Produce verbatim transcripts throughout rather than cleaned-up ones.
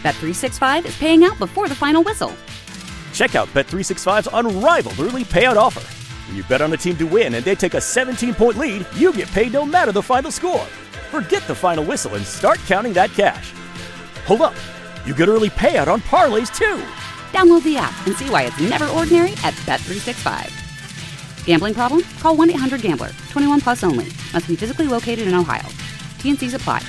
Bet three sixty-five is paying out before the final whistle. Check out Bet three sixty-five's unrivaled early payout offer. When you bet on a team to win and they take a seventeen-point lead, you get paid no matter the final score. Forget the final whistle and start counting that cash. Hold up. You get early payout on parlays, too. Download the app and see why it's never ordinary at Bet three sixty-five. Gambling problem? Call one eight hundred gambler. twenty-one plus only. Must be physically located in Ohio. T and C's apply.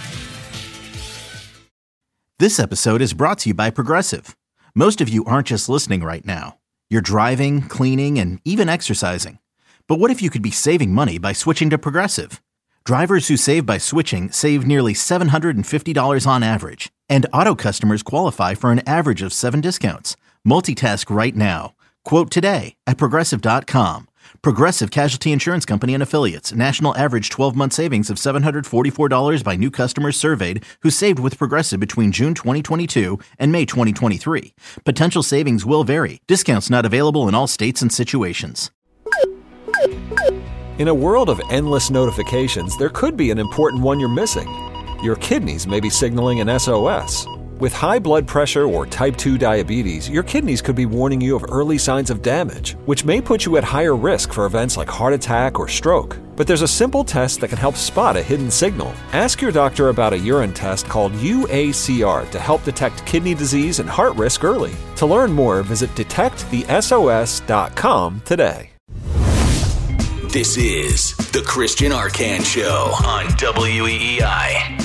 This episode is brought to you by Progressive. Most of you aren't just listening right now. You're driving, cleaning, and even exercising. But what if you could be saving money by switching to Progressive? Drivers who save by switching save nearly seven hundred fifty dollars on average. And auto customers qualify for an average of seven discounts. Multitask right now. Quote today at Progressive dot com. Progressive Casualty Insurance Company and Affiliates. National average twelve-month savings of seven hundred forty-four dollars by new customers surveyed who saved with Progressive between June twenty twenty-two and May twenty twenty-three. Potential savings will vary. Discounts not available in all states and situations. In a world of endless notifications, there could be an important one you're missing. Your kidneys may be signaling an S O S. With high blood pressure or type two diabetes, your kidneys could be warning you of early signs of damage, which may put you at higher risk for events like heart attack or stroke. But there's a simple test that can help spot a hidden signal. Ask your doctor about a urine test called U A C R to help detect kidney disease and heart risk early. To learn more, visit detect the S O S dot com today. This is the Christian Arcand Show on W E E I.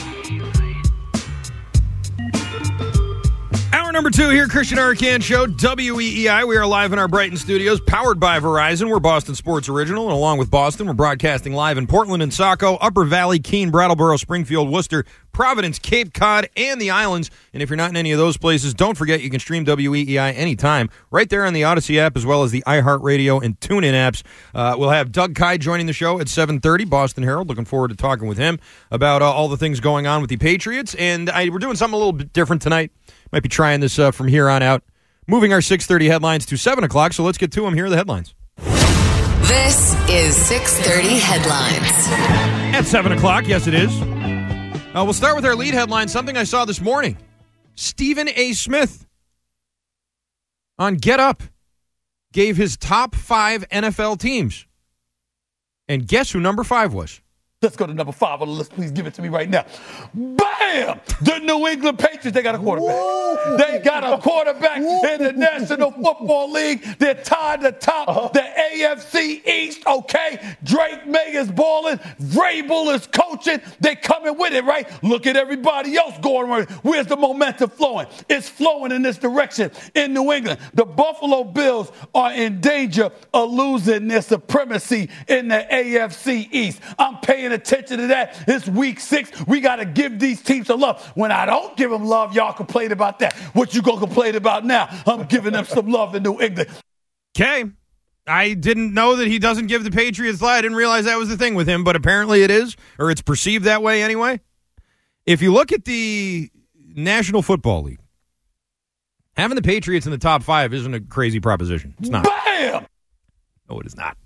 Hour number two here, Christian Arcand Show, W E E I. We are live in our Brighton studios, powered by Verizon. We're Boston Sports Original, and along with Boston, we're broadcasting live in Portland and Saco, Upper Valley, Keene, Brattleboro, Springfield, Worcester, Providence, Cape Cod, and the Islands. And if you're not in any of those places, don't forget you can stream W E E I anytime right there on the Odyssey app, as well as the iHeartRadio and TuneIn apps. Uh, we'll have Doug Kye joining the show at seven thirty, Boston Herald. Looking forward to talking with him about uh, all the things going on with the Patriots. And I, we're doing something a little bit different tonight. Might be trying this uh, from here on out. Moving our six thirty headlines to seven o'clock, so let's get to them. Here are the headlines. This is six thirty Headlines. At seven o'clock, yes it is. Uh, we'll start with our lead headline, something I saw this morning. Stephen A. Smith on Get Up gave his top five N F L teams. And guess who number five was? Let's go to number five on the list. Please give it to me right now. Bam! The New England Patriots, they got a quarterback. Whoa. They got a quarterback Whoa. in the National Football League. They're tied to top uh-huh. the A F C East, okay? Drake May is balling. Vrabel is coaching. They coming with it, right? Look at everybody else going. Where's the momentum flowing? It's flowing in this direction in New England. The Buffalo Bills are in danger of losing their supremacy in the A F C East. I'm paying attention to that. It's week six. We got to give these teams some love. When I don't give them love, y'all complain about that. What you going to complain about now? I'm giving them some love in New England. Okay. I didn't know that he doesn't give the Patriots love. I didn't realize that was the thing with him, but apparently it is, or it's perceived that way anyway. If you look at the National Football League, having the Patriots in the top five isn't a crazy proposition. It's not. Bam! No, it is not.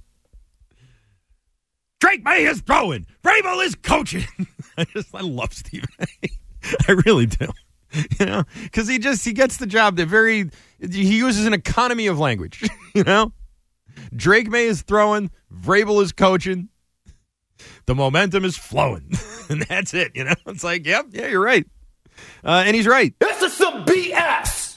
Drake May is throwing. Vrabel is coaching. I just, I love Stephen A. I really do. You know, because he just, he gets the job that very, he uses an economy of language, you know? Drake May is throwing. Vrabel is coaching. The momentum is flowing. And that's it, you know? It's like, yep, yeah, you're right. Uh, and he's right. This is some B S.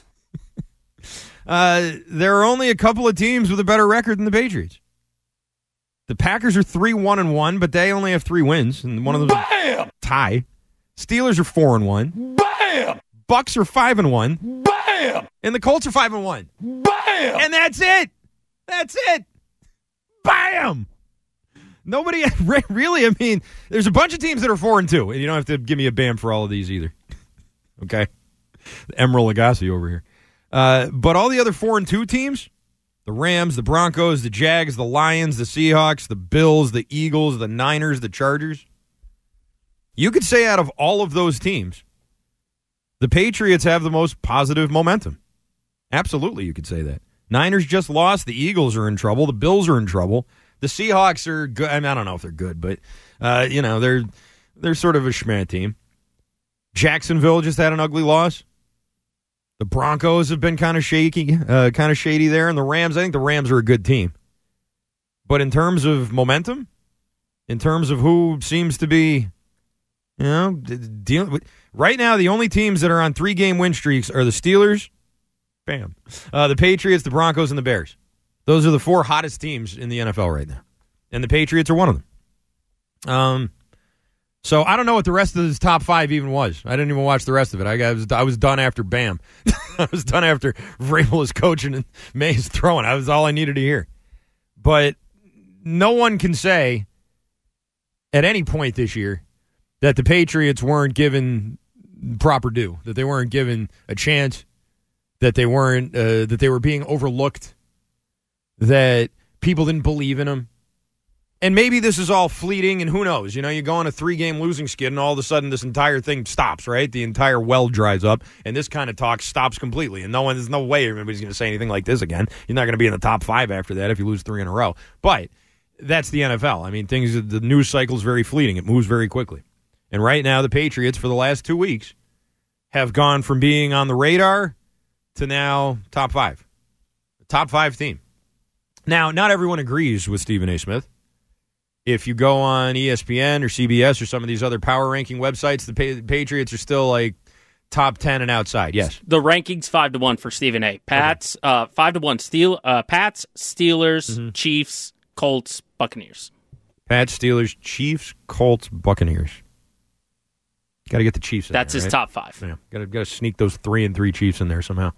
uh, there are only a couple of teams with a better record than the Patriots. The Packers are three one and one, but they only have three wins, and one of them is a tie. Steelers are four and one. Bam! Bucks are five and one. Bam! And the Colts are five and one. Bam! And that's it. That's it. Bam! Nobody really. I mean, there's a bunch of teams that are four and two, and you don't have to give me a bam for all of these either. Okay, Emeril Lagasse over here. Uh, but all the other four and two teams. The Rams, the Broncos, the Jags, the Lions, the Seahawks, the Bills, the Eagles, the Niners, the Chargers. You could say out of all of those teams, the Patriots have the most positive momentum. Absolutely, you could say that. Niners just lost. The Eagles are in trouble. The Bills are in trouble. The Seahawks are good. I mean, I don't know if they're good, but, uh, you know, they're they're sort of a schmeh team. Jacksonville just had an ugly loss. The Broncos have been kind of shaky, uh, kind of shady there, and the Rams, I think the Rams are a good team. But in terms of momentum, in terms of who seems to be, you know, dealing with, right now the only teams that are on three-game win streaks are the Steelers, bam, uh, the Patriots, the Broncos, and the Bears. Those are the four hottest teams in the N F L right now, and the Patriots are one of them. Um. So I don't know what the rest of this top five even was. I didn't even watch the rest of it. I, I was I was done after Bam. I was done after Vrabel is coaching and May is throwing. That was all I needed to hear. But no one can say at any point this year that the Patriots weren't given proper due, that they weren't given a chance, that they weren't uh, that they were being overlooked, that people didn't believe in them. And maybe this is all fleeting, and who knows? You know, you go on a three-game losing skid, and all of a sudden this entire thing stops, right? The entire well dries up, and this kind of talk stops completely. And no one, there's no way anybody's going to say anything like this again. You're not going to be in the top five after that if you lose three in a row. But that's the N F L. I mean, things. The news cycle is very fleeting. It moves very quickly. And right now, the Patriots, for the last two weeks, have gone from being on the radar to now top five. Top five team. Now, not everyone agrees with Stephen A. Smith. If you go on E S P N or C B S or some of these other power ranking websites, the pa- Patriots are still like top ten and outside. Yes, the rankings five to one for Stephen A. Pats okay. uh, five to one. Steel uh, Pats, Steelers, mm-hmm. Chiefs, Colts, Buccaneers. Pats, Steelers, Chiefs, Colts, Buccaneers. Got to get the Chiefs in That's there, his right? top five. Yeah, got to got to sneak those three and three Chiefs in there somehow.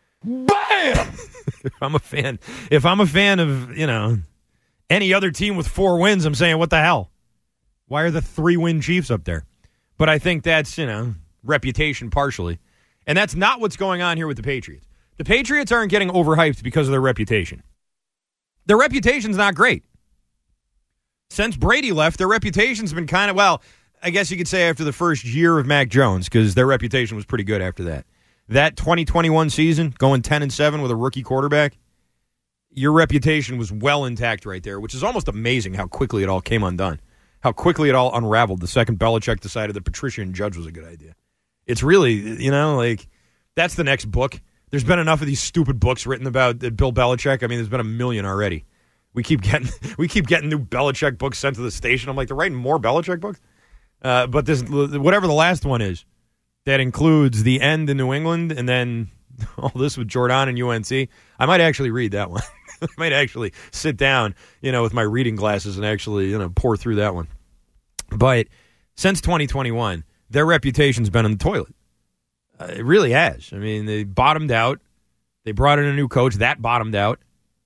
Bam! if I'm a fan, if I'm a fan of you know. any other team with four wins, I'm saying, what the hell? Why are the three-win Chiefs up there? But I think that's, you know, reputation partially. And that's not what's going on here with the Patriots. The Patriots aren't getting overhyped because of their reputation. Their reputation's not great. Since Brady left, their reputation's been kind of, well, I guess you could say after the first year of Mac Jones, because their reputation was pretty good after that. That twenty twenty-one season, going ten and seven with a rookie quarterback, your reputation was well intact right there, which is almost amazing how quickly it all came undone, how quickly it all unraveled the second Belichick decided that Patricia and Judge was a good idea. It's really, you know, like, that's the next book. There's been enough of these stupid books written about Bill Belichick. I mean, there's been a million already. We keep getting we keep getting new Belichick books sent to the station. I'm like, they're writing more Belichick books? Uh, but this, whatever the last one is, that includes the end in New England and then all this with Jordan and U N C, I might actually read that one. I might actually sit down, you know, with my reading glasses and actually, you know, pour through that one. But since twenty twenty-one, their reputation's been in the toilet. Uh, it really has. I mean, they bottomed out. They brought in a new coach. That bottomed out.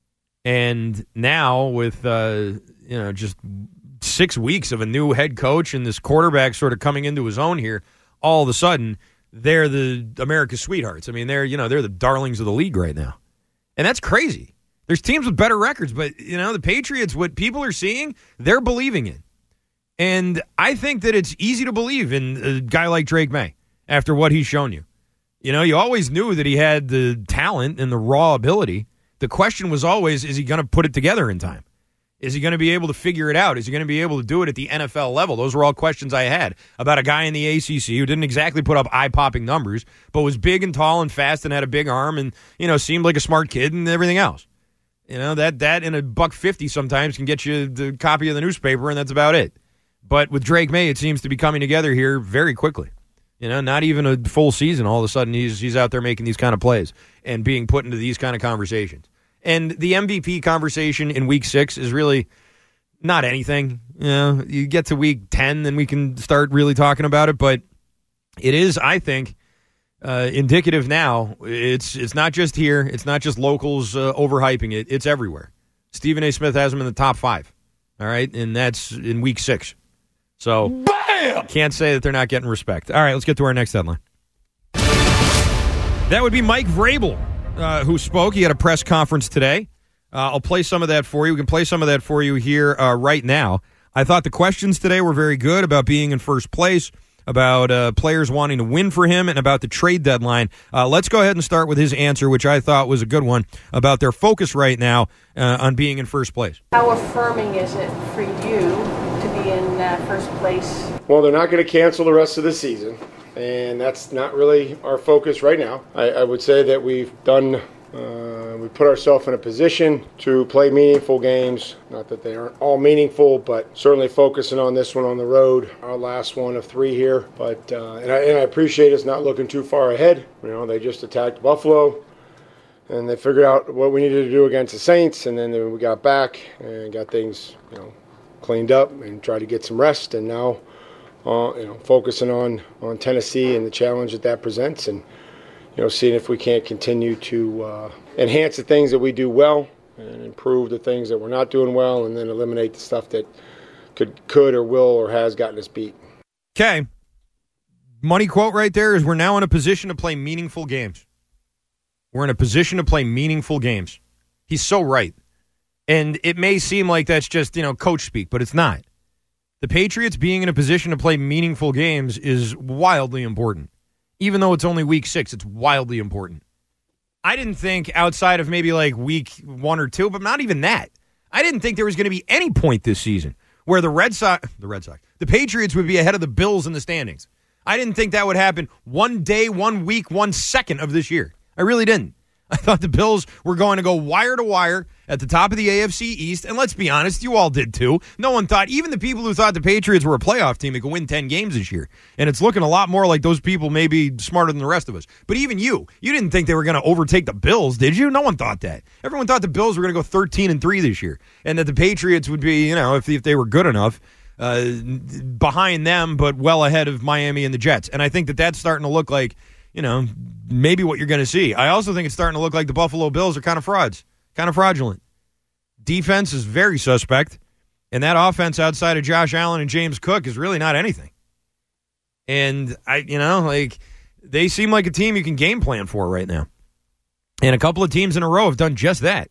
And now with, uh, you know, just six weeks of a new head coach and this quarterback sort of coming into his own here, all of a sudden, they're the America's sweethearts. I mean, they're, you know, they're the darlings of the league right now. And that's crazy. There's teams with better records, but, you know, the Patriots, what people are seeing, they're believing in. And I think that it's easy to believe in a guy like Drake May after what he's shown you. You know, you always knew that he had the talent and the raw ability. The question was always, is he going to put it together in time? Is he going to be able to figure it out? Is he going to be able to do it at the N F L level? Those were all questions I had about a guy in the A C C who didn't exactly put up eye-popping numbers, but was big and tall and fast and had a big arm and, you know, seemed like a smart kid and everything else. You know, that that in a buck fifty sometimes can get you the copy of the newspaper, and that's about it. But with Drake May, it seems to be coming together here very quickly. You know, not even a full season. All of a sudden, he's he's out there making these kind of plays and being put into these kind of conversations. And the M V P conversation in week six is really not anything. You know, you get to week ten, then we can start really talking about it. But it is, I think, uh, indicative now. It's it's not just here. It's not just locals uh, overhyping it. It's everywhere. Stephen A. Smith has him in the top five. All right, and that's in week six. So, bam! Can't say that they're not getting respect. All right, let's get to our next headline. That would be Mike Vrabel. Uh, who spoke. He had a press conference today. Uh, I'll play some of that for you. We can play some of that for you here uh, right now. I thought the questions today were very good about being in first place, about uh, players wanting to win for him, and about the trade deadline. Uh, let's go ahead and start with his answer, which I thought was a good one, about their focus right now uh, on being in first place. How affirming is it for you to be in uh, first place? Well, they're not going to cancel the rest of the season. and that's not really our focus right now. I, I would say that we've done, uh, we put ourselves in a position to play meaningful games. Not that they aren't all meaningful, but certainly focusing on this one on the road, our last one of three here. But uh, and, I, and I appreciate us not looking too far ahead. You know, they just attacked Buffalo, and they figured out what we needed to do against the Saints, and then we got back and got things, you know, cleaned up and tried to get some rest, and now, uh, you know, focusing on, on Tennessee and the challenge that that presents, and, you know, seeing if we can't continue to uh, enhance the things that we do well and improve the things that we're not doing well, and then eliminate the stuff that could, could or will or has gotten us beat. Okay. Money quote right there is, we're now in a position to play meaningful games. We're in a position to play meaningful games. He's so right. And it may seem like that's just, you know, coach speak, but it's not. The Patriots being in a position to play meaningful games is wildly important. Even though it's only week six, it's wildly important. I didn't think outside of maybe like week one or two, but not even that. I didn't think there was going to be any point this season where the Red Sox, the Red Sox, the Patriots would be ahead of the Bills in the standings. I didn't think that would happen one day, one week, one second of this year. I really didn't. I thought the Bills were going to go wire to wire at the top of the A F C East, and let's be honest, you all did too. No one thought, even the people who thought the Patriots were a playoff team that could win ten games this year, and it's looking a lot more like those people may be smarter than the rest of us. But even you, you didn't think they were going to overtake the Bills, did you? No one thought that. Everyone thought the Bills were going to go thirteen and three this year, and that the Patriots would be, you know, if, if they were good enough, uh, behind them, but well ahead of Miami and the Jets. And I think that that's starting to look like, you know, maybe what you're going to see. I also think it's starting to look like the Buffalo Bills are kind of frauds, kind of fraudulent. Defense is very suspect, and that offense outside of Josh Allen and James Cook is really not anything. And, I, you know, like, they seem like a team you can game plan for right now. And a couple of teams in a row have done just that.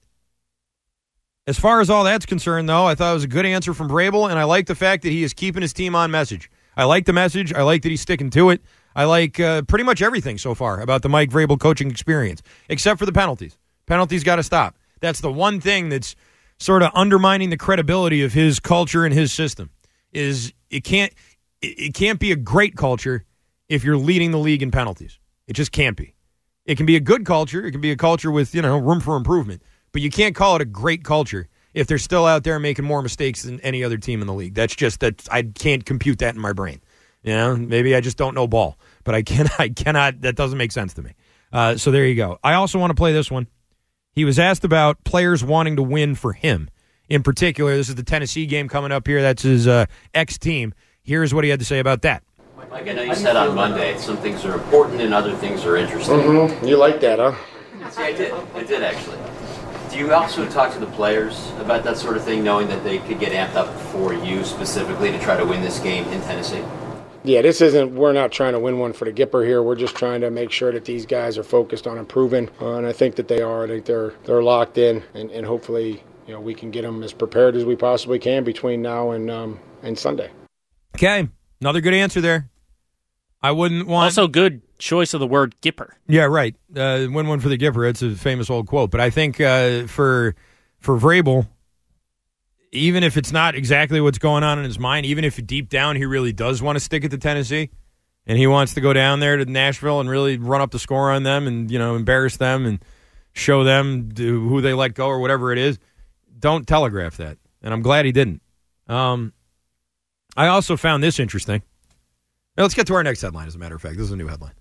As far as all that's concerned, though, I thought it was a good answer from Vrabel, and I like the fact that he is keeping his team on message. I like the message. I like that he's sticking to it. I like uh, pretty much everything so far about the Mike Vrabel coaching experience, except for the penalties. Penalties got to stop. That's the one thing that's sort of undermining the credibility of his culture and his system. Is it can't it, it can't be a great culture if you're leading the league in penalties. It just can't be. It can be a good culture. It can be a culture with, you know, room for improvement. But you can't call it a great culture if they're still out there making more mistakes than any other team in the league. That's just that I can't compute that in my brain. You know, maybe I just don't know ball, but I can I cannot. That doesn't make sense to me. Uh, so there you go. I also want to play this one. He was asked about players wanting to win for him. In particular, this is the Tennessee game coming up here. That's his uh, ex-team. Here's what he had to say about that. Mike, I know you said on Monday some things are important and other things are interesting. Mm-hmm. You like that, huh? See, I did. I did, actually. Do you also talk to the players about that sort of thing, knowing that they could get amped up for you specifically to try to win this game in Tennessee? Yeah, this isn't, we're not trying to win one for the Gipper here. We're just trying to make sure that these guys are focused on improving, uh, and I think that they are. I think they're they're locked in, and, and hopefully, you know, we can get them as prepared as we possibly can between now and um, and Sunday. Okay, another good answer there. I wouldn't want... Also good choice of the word Gipper. Yeah, right. Uh, win one for the Gipper. It's a famous old quote. But I think uh, for for Vrabel, even if it's not exactly what's going on in his mind, even if deep down he really does want to stick it to Tennessee, and he wants to go down there to Nashville and really run up the score on them and, you know, embarrass them and show them who they let go or whatever it is, don't telegraph that. And I'm glad he didn't. Um, I also found this interesting. Now, let's get to our next headline, as a matter of fact. This is a new headline.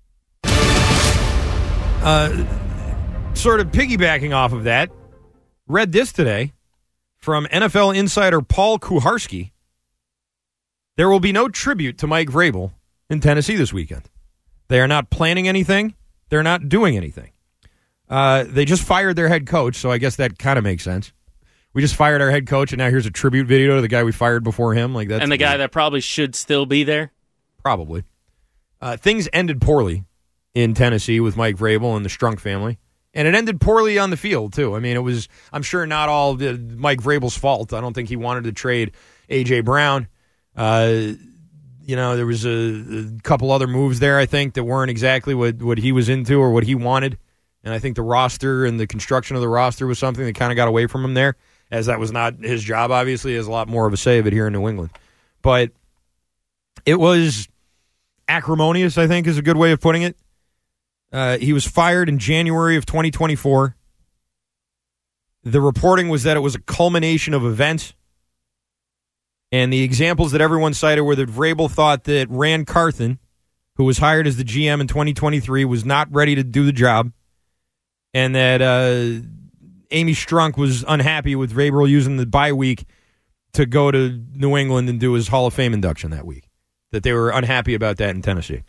Uh, sort of piggybacking off of that, read this today from N F L insider Paul Kuharsky. There will be no tribute to Mike Vrabel in Tennessee this weekend. They are not planning anything. They're not doing anything. Uh, they just fired their head coach, so I guess that kind of makes sense. We just fired our head coach, and now here's a tribute video to the guy we fired before him. Like that, and the guy that probably should still be there. Probably. Uh, things ended poorly in Tennessee with Mike Vrabel and the Strunk family. And it ended poorly on the field, too. I mean, it was, I'm sure, not all the Mike Vrabel's fault. I don't think he wanted to trade A J. Brown. Uh, you know, there was a, a couple other moves there, I think, that weren't exactly what, what he was into or what he wanted. And I think the roster and the construction of the roster was something that kind of got away from him there, as that was not his job, obviously. He has a lot more of a say of it here in New England. But it was acrimonious, I think, is a good way of putting it. Uh, he was fired in January of twenty twenty-four. The reporting was that it was a culmination of events. And the examples that everyone cited were that Vrabel thought that Rand Carthen, who was hired as the G M in twenty twenty-three, was not ready to do the job. And that uh, Amy Strunk was unhappy with Vrabel using the bye week to go to New England and do his Hall of Fame induction that week. That they were unhappy about that in Tennessee.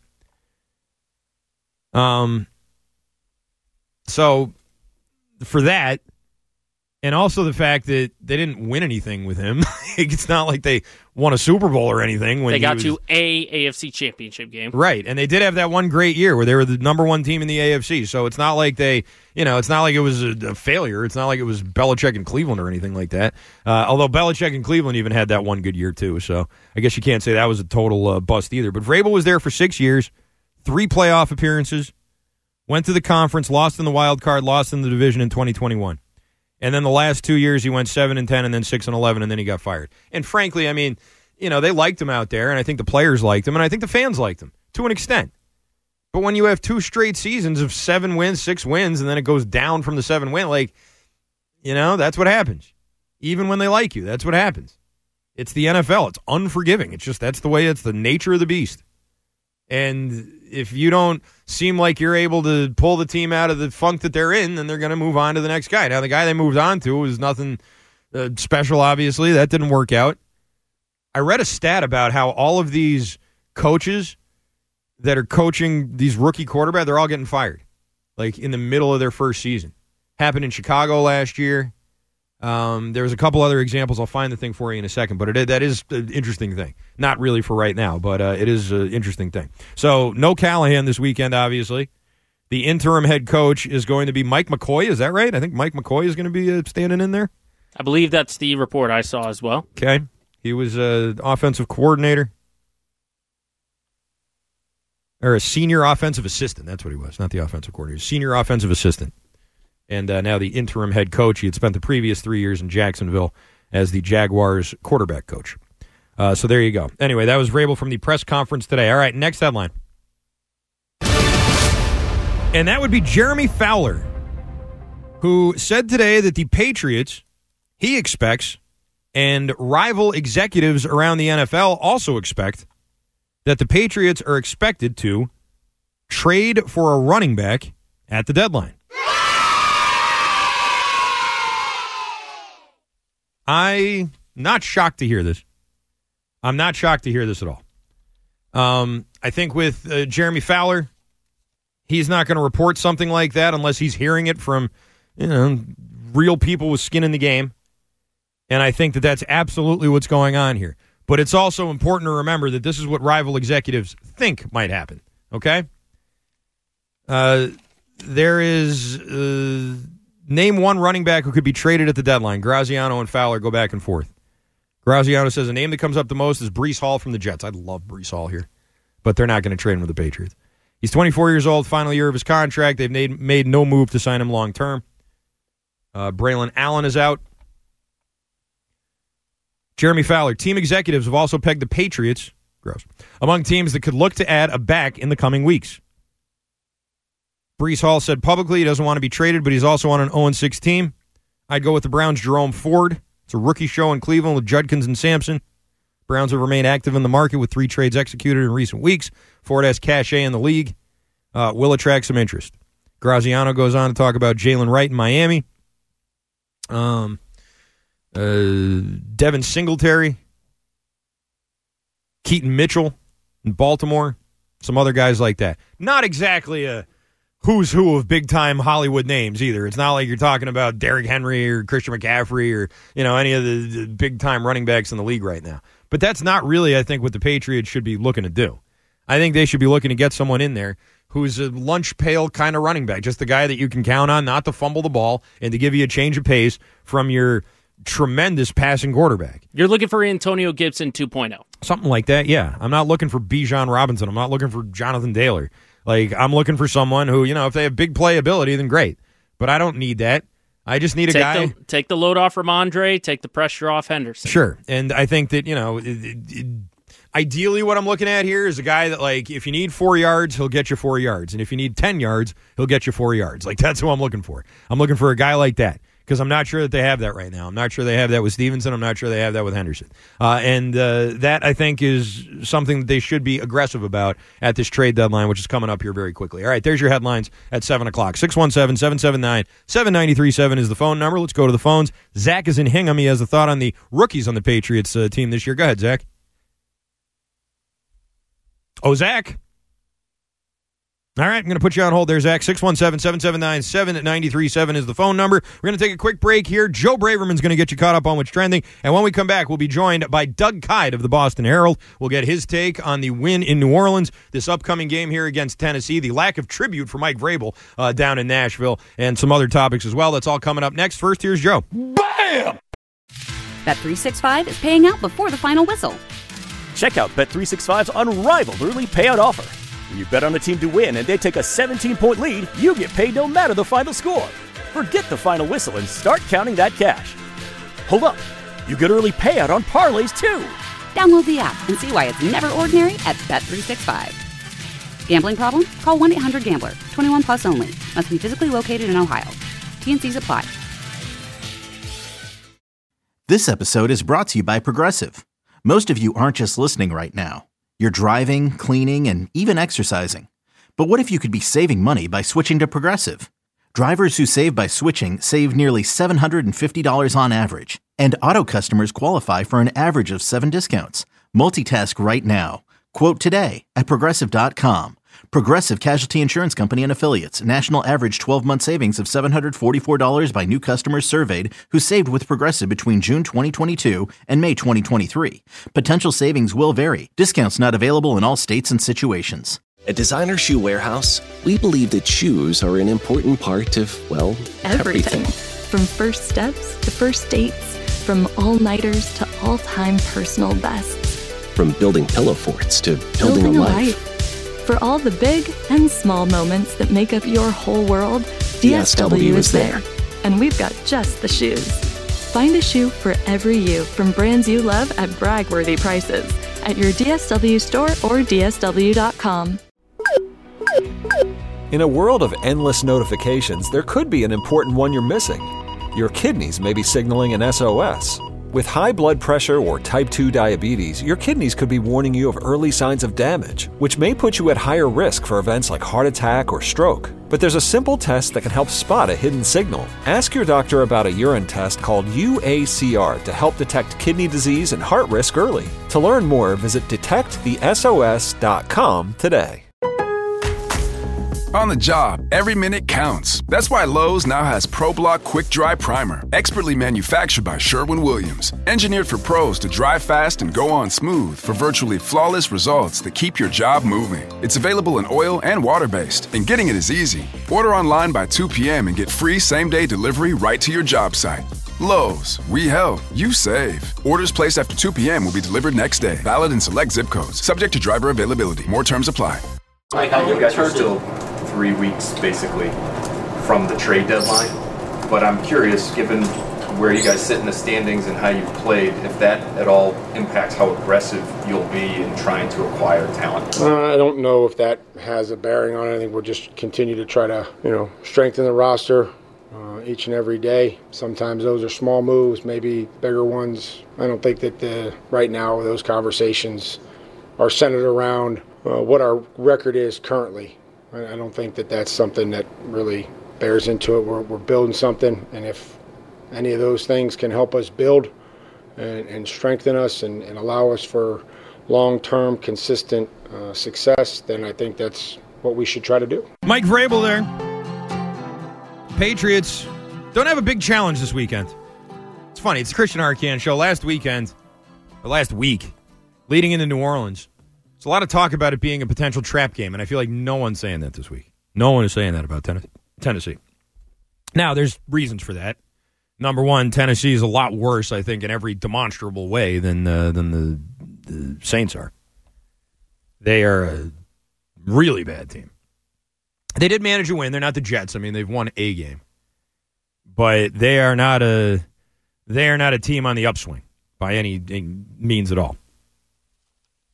Um. So, for that, and also the fact that they didn't win anything with him. It's not like they won a Super Bowl or anything. When they got was, to a AFC Championship game. Right, and they did have that one great year where they were the number one team in the A F C. So it's not like they, you know, it's not like it was a, a failure. It's not like it was Belichick and Cleveland or anything like that. Uh, although Belichick and Cleveland even had that one good year too. So I guess you can't say that was a total uh, bust either. But Vrabel was there for six years, three playoff appearances, went to the conference, lost in the wild card, lost in the division in twenty twenty-one. And then the last two years, he went seven and ten, and then six and eleven, and then he got fired. And frankly, I mean, you know, they liked him out there, and I think the players liked him, and I think the fans liked him to an extent. But when you have two straight seasons of seven wins, six wins, and then it goes down from the seven win, like, you know, that's what happens. Even when they like you, that's what happens. It's the N F L. It's unforgiving. It's just that's the way. It's the nature of the beast. And if you don't seem like you're able to pull the team out of the funk that they're in, then they're going to move on to the next guy. Now, the guy they moved on to was nothing uh, special, obviously. That didn't work out. I read a stat about how all of these coaches that are coaching these rookie quarterbacks, they're all getting fired, like in the middle of their first season. Happened in Chicago last year. Um, there was a couple other examples. I'll find the thing for you in a second, but it, that is an interesting thing. Not really for right now, but uh, it is an interesting thing. So no Callahan this weekend, obviously. The interim head coach is going to be Mike McCoy. Is that right? I think Mike McCoy is going to be uh, standing in there. I believe that's the report I saw as well. Okay. He was an uh, offensive coordinator. Or a senior offensive assistant. That's what he was, not the offensive coordinator. Senior offensive assistant. And uh, now the interim head coach. He had spent the previous three years in Jacksonville as the Jaguars quarterback coach. Uh, so there you go. Anyway, that was Vrabel from the press conference today. All right, next headline. And that would be Jeremy Fowler, who said today that the Patriots, he expects, and rival executives around the N F L also expect, that the Patriots are expected to trade for a running back at the deadline. I'm not shocked to hear this. I'm not shocked to hear this at all. Um, I think with uh, Jeremy Fowler, he's not going to report something like that unless he's hearing it from, you know, real people with skin in the game. And I think that that's absolutely what's going on here. But it's also important to remember that this is what rival executives think might happen. Okay? Uh, there is... Uh, Name one running back who could be traded at the deadline. Graziano and Fowler go back and forth. Graziano says a name that comes up the most is Breece Hall from the Jets. I love Breece Hall here, but they're not going to trade him with the Patriots. He's twenty-four years old, final year of his contract. They've made, made no move to sign him long term. Uh, Braylon Allen is out. Jeremy Fowler. Team executives have also pegged the Patriots, gross, among teams that could look to add a back in the coming weeks. Breece Hall said publicly he doesn't want to be traded, but he's also on an oh and six team. I'd go with the Browns' Jerome Ford. It's a rookie show in Cleveland with Judkins and Sampson. Browns have remained active in the market with three trades executed in recent weeks. Ford has cachet in the league. Uh, will attract some interest. Graziano goes on to talk about Jalen Wright in Miami. Um, uh, Devin Singletary. Keaton Mitchell in Baltimore. Some other guys like that. Not exactly a who's who of big-time Hollywood names either. It's not like you're talking about Derrick Henry or Christian McCaffrey or, you know, any of the, the big-time running backs in the league right now. But that's not really, I think, what the Patriots should be looking to do. I think they should be looking to get someone in there who's a lunch pail kind of running back, just the guy that you can count on not to fumble the ball and to give you a change of pace from your tremendous passing quarterback. You're looking for Antonio Gibson two point oh. Something like that, yeah. I'm not looking for Bijan Robinson. I'm not looking for Jonathan Taylor. Like, I'm looking for someone who, you know, if they have big playability, then great. But I don't need that. I just need a take guy. The, take the load off from Andre, take the pressure off Henderson. Sure. And I think that, you know, it, it, it, ideally what I'm looking at here is a guy that, like, if you need four yards, he'll get you four yards. And if you need ten yards, he'll get you four yards. Like, that's who I'm looking for. I'm looking for a guy like that. Because I'm not sure that they have that right now. I'm not sure they have that with Stevenson. I'm not sure they have that with Henderson. Uh, and uh, that, I think, is something that they should be aggressive about at this trade deadline, which is coming up here very quickly. All right, there's your headlines at seven o'clock. six one seven, seven seven nine, seven nine three seven is the phone number. Let's go to the phones. Zach is in Hingham. He has a thought on the rookies on the Patriots uh, team this year. Go ahead, Zach. Oh, Zach. All right, I'm going to put you on hold there, Zach. six one seven, seven seven nine, seven nine three seven is the phone number. We're going to take a quick break here. Joe Braverman's going to get you caught up on what's trending. And when we come back, we'll be joined by Doug Kyed of the Boston Herald. We'll get his take on the win in New Orleans, this upcoming game here against Tennessee, the lack of tribute for Mike Vrabel uh, down in Nashville, and some other topics as well. That's all coming up next. First, here's Joe. Bam! Bet three sixty-five is paying out before the final whistle. Check out Bet three sixty-five's unrivaled early payout offer. When you bet on a team to win and they take a seventeen-point lead, you get paid no matter the final score. Forget the final whistle and start counting that cash. Hold up. You get early payout on parlays, too. Download the app and see why it's never ordinary at Bet three sixty-five. Gambling problem? Call one eight hundred gambler. twenty-one plus only. Must be physically located in Ohio. T and C's apply. This episode is brought to you by Progressive. Most of you aren't just listening right now. You're driving, cleaning, and even exercising. But what if you could be saving money by switching to Progressive? Drivers who save by switching save nearly seven hundred fifty dollars on average. And auto customers qualify for an average of seven discounts. Multitask right now. Quote today at Progressive dot com. Progressive Casualty Insurance Company and Affiliates. National average twelve-month savings of seven hundred forty-four dollars by new customers surveyed who saved with Progressive between June twenty twenty-two and May twenty twenty-three. Potential savings will vary. Discounts not available in all states and situations. At Designer Shoe Warehouse, we believe that shoes are an important part of, well, everything. everything. From first steps to first dates, from all-nighters to all-time personal bests. From building pillow forts to building, building a, a life. life. For all the big and small moments that make up your whole world, D S W is there. And we've got just the shoes. Find a shoe for every you from brands you love at brag-worthy prices at your D S W store or D S W dot com. In a world of endless notifications, there could be an important one you're missing. Your kidneys may be signaling an S O S. With high blood pressure or type two diabetes, your kidneys could be warning you of early signs of damage, which may put you at higher risk for events like heart attack or stroke. But there's a simple test that can help spot a hidden signal. Ask your doctor about a urine test called U A C R to help detect kidney disease and heart risk early. To learn more, visit detect the S O S dot com today. On the job, every minute counts. That's why Lowe's now has ProBlock Quick Dry Primer, expertly manufactured by Sherwin-Williams. Engineered for pros to dry fast and go on smooth for virtually flawless results that keep your job moving. It's available in oil and water-based, and getting it is easy. Order online by two p.m. and get free same-day delivery right to your job site. Lowe's, we help, you save. Orders placed after two p.m. will be delivered next day. Valid in select zip codes. Subject to driver availability. More terms apply. Mike, how you guys are still three weeks basically from the trade deadline, but I'm curious, given where you guys sit in the standings and how you've played, if that at all impacts how aggressive you'll be in trying to acquire talent. Uh, I don't know if that has a bearing on it. I think we'll just continue to try to, you know, strengthen the roster uh, each and every day. Sometimes those are small moves, maybe bigger ones. I don't think that the, right now those conversations are centered around uh, what our record is currently. I don't think that that's something that really bears into it. We're, we're building something, and if any of those things can help us build and, and strengthen us and, and allow us for long-term, consistent uh, success, then I think that's what we should try to do. Mike Vrabel there. Patriots don't have a big challenge this weekend. It's funny. It's the Christian Arcand show. Last weekend, or last week, leading into New Orleans, there's a lot of talk about it being a potential trap game, and I feel like no one's saying that this week. No one is saying that about Tennessee. Now, there's reasons for that. Number one, Tennessee is a lot worse, I think, in every demonstrable way than uh, than the, the Saints are. They are a really bad team. They did manage to win. They're not the Jets. I mean, they've won a game, but they are not a they are not a team on the upswing by any, any means at all.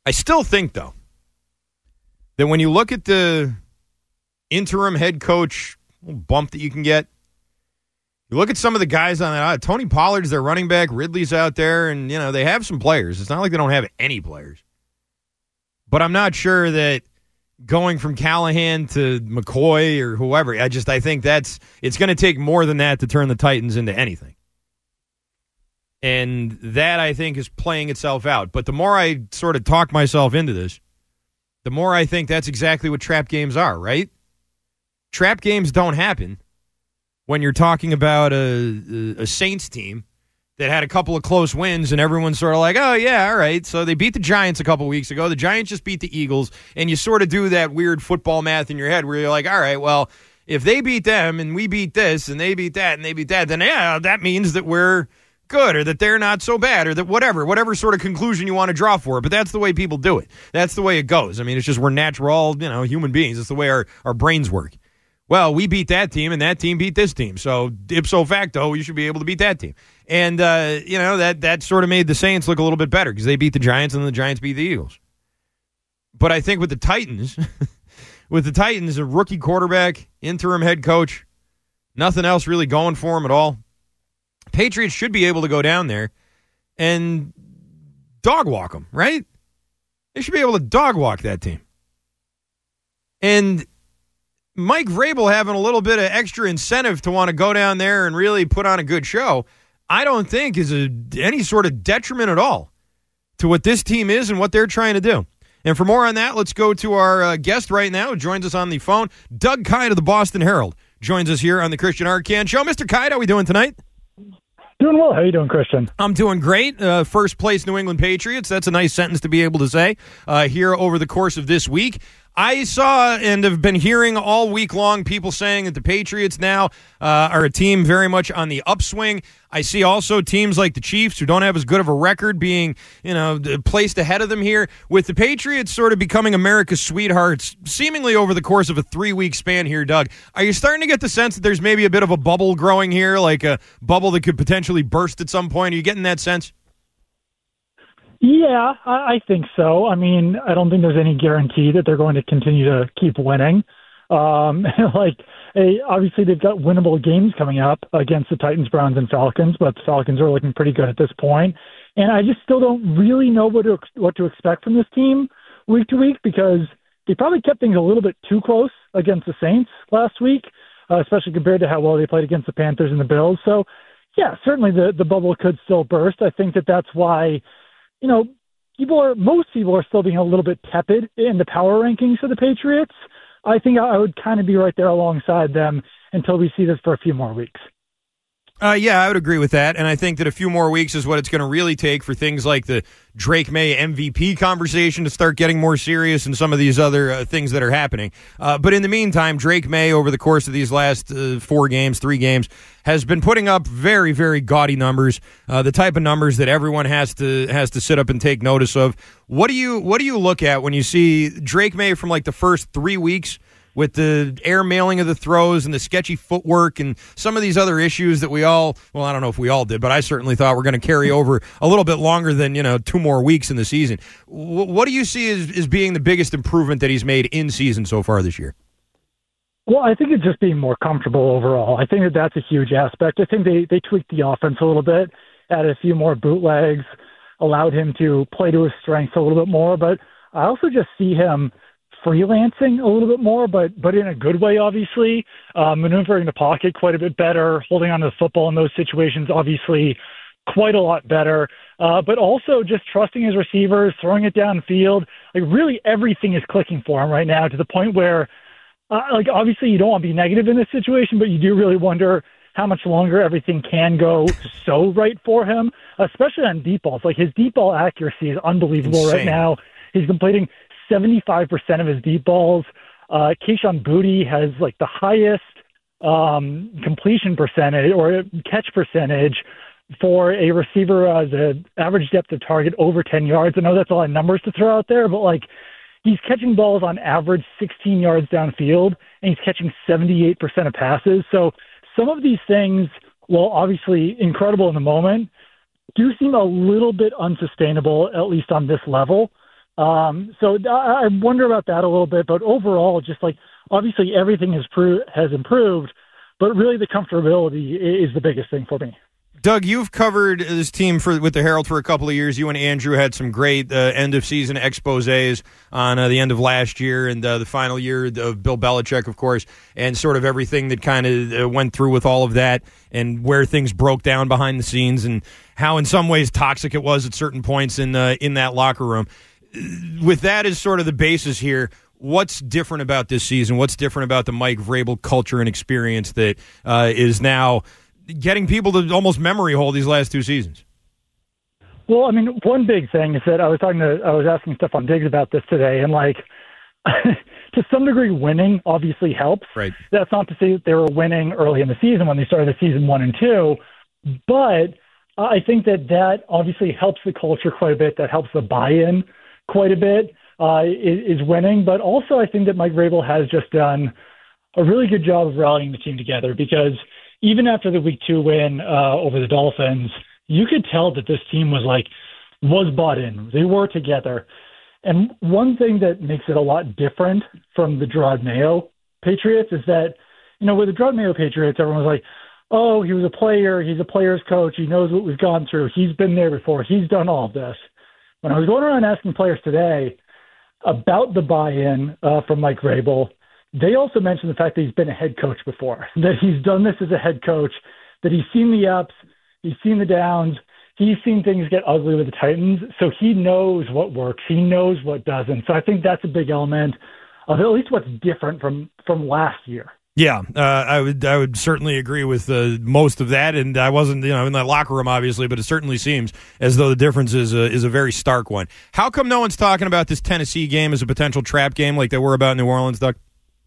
I still think, though, that when you look at the interim head coach bump that you can get, you look at some of the guys on that. Uh, Tony Pollard's their running back. Ridley's out there, and, you know, they have some players. It's not like they don't have any players. But I'm not sure that going from Callahan to McCoy or whoever, I just I think that's it's going to take more than that to turn the Titans into anything. And that, I think, is playing itself out. But the more I sort of talk myself into this, the more I think that's exactly what trap games are, right? Trap games don't happen when you're talking about a, a Saints team that had a couple of close wins and everyone's sort of like, oh, yeah, all right. So they beat the Giants a couple weeks ago. The Giants just beat the Eagles. And you sort of do that weird football math in your head where you're like, all right, well, if they beat them and we beat this and they beat that and they beat that, then, yeah, that means that we're good or that they're not so bad or that whatever, whatever sort of conclusion you want to draw for it. But that's the way people do it. That's the way it goes. I mean, it's just we're natural, you know, human beings. It's the way our, our brains work. Well, we beat that team, and that team beat this team. So, ipso facto, you should be able to beat that team. And, uh, you know, that, that sort of made the Saints look a little bit better because they beat the Giants, and the Giants beat the Eagles. But I think with the Titans, with the Titans, a rookie quarterback, interim head coach, nothing else really going for them at all. Patriots should be able to go down there and dog walk them, right? They should be able to dog walk that team. And Mike Vrabel having a little bit of extra incentive to want to go down there and really put on a good show, I don't think is a, any sort of detriment at all to what this team is and what they're trying to do. And for more on that, let's go to our uh, guest right now who joins us on the phone. Doug Kyed of the Boston Herald joins us here on the Christian Arcand Show. Mister Kyed, how are we doing tonight? Doing well. How are you doing, Christian? I'm doing great. Uh, first place New England Patriots. That's a nice sentence to be able to say uh, here over the course of this week. I saw and have been hearing all week long people saying that the Patriots now uh, are a team very much on the upswing. I see also teams like the Chiefs who don't have as good of a record being, you know, placed ahead of them here. With the Patriots sort of becoming America's sweethearts seemingly over the course of a three-week span here, Doug, are you starting to get the sense that there's maybe a bit of a bubble growing here, like a bubble that could potentially burst at some point? Are you getting that sense? Yeah, I think so. I mean, I don't think there's any guarantee that they're going to continue to keep winning. Um, like, hey, obviously they've got winnable games coming up against the Titans, Browns, and Falcons, but the Falcons are looking pretty good at this point. And I just still don't really know what to what to expect from this team week to week because they probably kept things a little bit too close against the Saints last week, uh, especially compared to how well they played against the Panthers and the Bills. So, yeah, certainly the, the bubble could still burst. I think that that's why, you know, people are most people are still being a little bit tepid in the power rankings for the Patriots. I think I would kind of be right there alongside them until we see this for a few more weeks. Uh, yeah, I would agree with that, and I think that a few more weeks is what it's going to really take for things like the Drake May M V P conversation to start getting more serious and some of these other uh, things that are happening. Uh, but in the meantime, Drake May, over the course of these last uh, four games, three games, has been putting up very, very gaudy numbers, uh, the type of numbers that everyone has to has to sit up and take notice of. What do you what do you look at when you see Drake May from like the first three weeks with the air mailing of the throws and the sketchy footwork and some of these other issues that we all, well, I don't know if we all did, but I certainly thought we're going to carry over a little bit longer than, you know, two more weeks in the season. W- what do you see as, as being the biggest improvement that he's made in season so far this year? Well, I think it's just being more comfortable overall. I think that that's a huge aspect. I think they, they tweaked the offense a little bit, added a few more bootlegs, allowed him to play to his strengths a little bit more, but I also just see him freelancing a little bit more, but but in a good way, obviously. Uh, maneuvering the pocket quite a bit better, holding on to the football in those situations, obviously, quite a lot better. Uh, but also just trusting his receivers, throwing it downfield. Like, really everything is clicking for him right now to the point where, uh, like, obviously you don't want to be negative in this situation, but you do really wonder how much longer everything can go so right for him, especially on deep balls. Like, his deep ball accuracy is unbelievable Insane. right now. He's completing seventy-five percent of his deep balls. Uh, Kayshon Boutte has like the highest um, completion percentage or catch percentage for a receiver as an average depth of target over ten yards. I know that's a lot of numbers to throw out there, but like he's catching balls on average sixteen yards downfield, and he's catching seventy-eight percent of passes. So some of these things, while obviously incredible in the moment, do seem a little bit unsustainable, at least on this level. Um, so I wonder about that a little bit, but overall, just like obviously everything has pro- has improved, but really the comfortability is the biggest thing for me. Doug, you've covered this team for with the Herald for a couple of years. You and Andrew had some great uh, end-of-season exposés on uh, the end of last year and uh, the final year of Bill Belichick, of course, and sort of everything that kind of uh, went through with all of that and where things broke down behind the scenes and how in some ways toxic it was at certain points in uh, in that locker room. With that as sort of the basis here, what's different about this season? What's different about the Mike Vrabel culture and experience that uh, is now getting people to almost memory hold these last two seasons? Well, I mean, one big thing is that I was talking to, I was asking Stephon Diggs about this today, and like, to some degree, winning obviously helps. Right. That's not to say that they were winning early in the season when they started the season one and two, but I think that that obviously helps the culture quite a bit. That helps the buy-in quite a bit, uh, is, is winning. But also I think that Mike Vrabel has just done a really good job of rallying the team together, because even after the week two win uh, over the Dolphins, you could tell that this team was like, was bought in. They were together. And one thing that makes it a lot different from the Gerard Mayo Patriots is that, you know, with the Gerard Mayo Patriots, everyone was like, oh, he was a player. He's a player's coach. He knows what we've gone through. He's been there before. He's done all of this. When I was going around asking players today about the buy-in uh, from Mike Vrabel, they also mentioned the fact that he's been a head coach before, that he's done this as a head coach, that he's seen the ups, he's seen the downs, he's seen things get ugly with the Titans, so he knows what works, he knows what doesn't. So I think that's a big element of at least what's different from, from last year. Yeah, uh, I would I would certainly agree with uh, most of that, and I wasn't you know in that locker room obviously, but it certainly seems as though the difference is a, is a very stark one. How come no one's talking about this Tennessee game as a potential trap game like they were about New Orleans, Doug?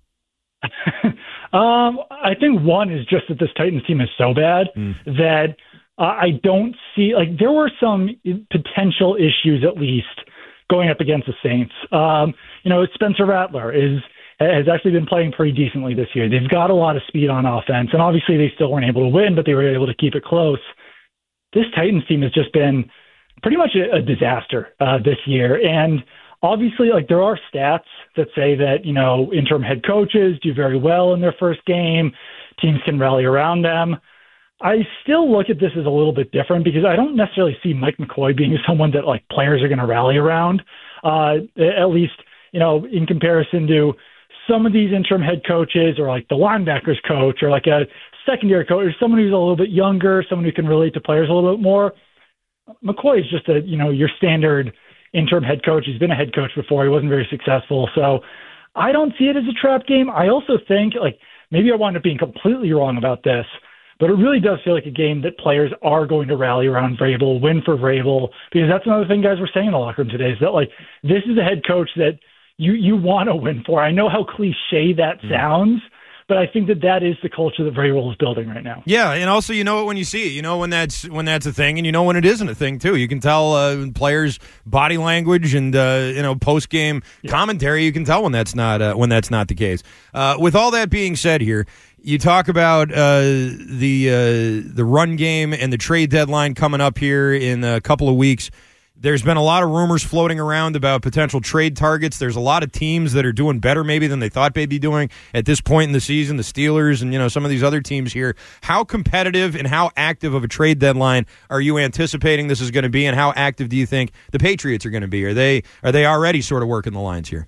um, I think one is just that this Titans team is so bad mm. that uh, I don't see like there were some potential issues at least going up against the Saints. Um, you know, Spencer Rattler is. has actually been playing pretty decently this year. They've got a lot of speed on offense, and obviously they still weren't able to win, but they were able to keep it close. This Titans team has just been pretty much a, a disaster uh, this year, and obviously, like there are stats that say that, you know, interim head coaches do very well in their first game. Teams can rally around them. I still look at this as a little bit different because I don't necessarily see Mike McCoy being someone that like players are going to rally around, uh, at least, you know, in comparison to some of these interim head coaches or like the linebackers coach or like a secondary coach or someone who's a little bit younger, someone who can relate to players a little bit more. McCoy is just a, you know, your standard interim head coach. He's been a head coach before. He wasn't very successful. So I don't see it as a trap game. I also think like maybe I wind up being completely wrong about this, but it really does feel like a game that players are going to rally around Vrabel, win for Vrabel, because that's another thing guys were saying in the locker room today is that like this is a head coach that you, you want to win for. I know how cliche that sounds, but I think that that is the culture that Vrabel is building right now. Yeah, and also you know it when you see it. You know when that's when that's a thing, and you know when it isn't a thing too. You can tell uh, players' body language and uh, you know post game yeah. commentary. You can tell when that's not uh, when that's not the case. Uh, with all that being said, here you talk about uh, the uh, the run game and the trade deadline coming up here in a couple of weeks. There's been a lot of rumors floating around about potential trade targets. There's a lot of teams that are doing better maybe than they thought they'd be doing at this point in the season, the Steelers and, you know, some of these other teams here. How competitive and how active of a trade deadline are you anticipating this is going to be, and how active do you think the Patriots are going to be? Are they are they already sort of working the lines here?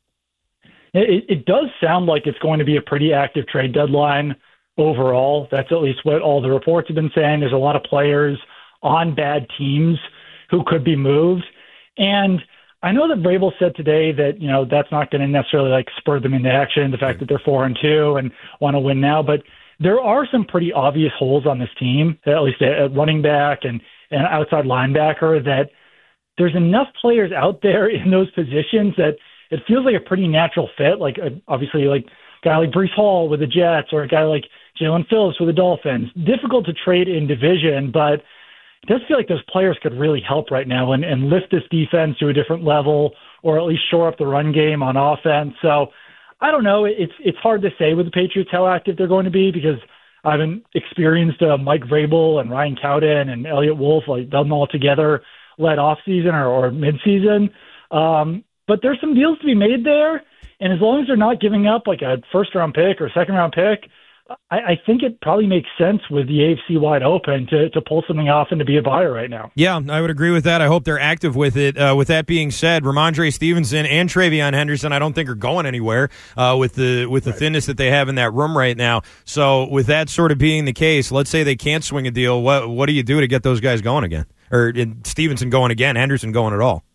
It, it does sound like it's going to be a pretty active trade deadline overall. That's at least what all the reports have been saying. There's a lot of players on bad teams who could be moved. And I know that Vrabel said today that, you know, that's not going to necessarily like spur them into action, the fact that they're four and two and want to win now. But there are some pretty obvious holes on this team, at least at running back and, and outside linebacker, that there's enough players out there in those positions that it feels like a pretty natural fit. Like uh, obviously like a guy like Breece Hall with the Jets or a guy like Jalen Phillips with the Dolphins. Difficult to trade in division, but it does feel like those players could really help right now and, and lift this defense to a different level, or at least shore up the run game on offense. So I don't know. It's it's hard to say with the Patriots how active they're going to be, because I haven't experienced uh, Mike Vrabel and Ryan Cowden and Elliott Wolf, like them all together led off season or, or mid season. Um, but there's some deals to be made there. And as long as they're not giving up like a first-round pick or a second-round pick, I, I think it probably makes sense with the A F C wide open to, to pull something off and to be a buyer right now. Yeah, I would agree with that. I hope they're active with it. Uh, with that being said, Ramondre Stevenson and TreVeyon Henderson I don't think are going anywhere uh, with the with the right. thinness that they have in that room right now. So with that sort of being the case, let's say they can't swing a deal. What, what do you do to get those guys going again? Or Stevenson going again, Henderson going at all?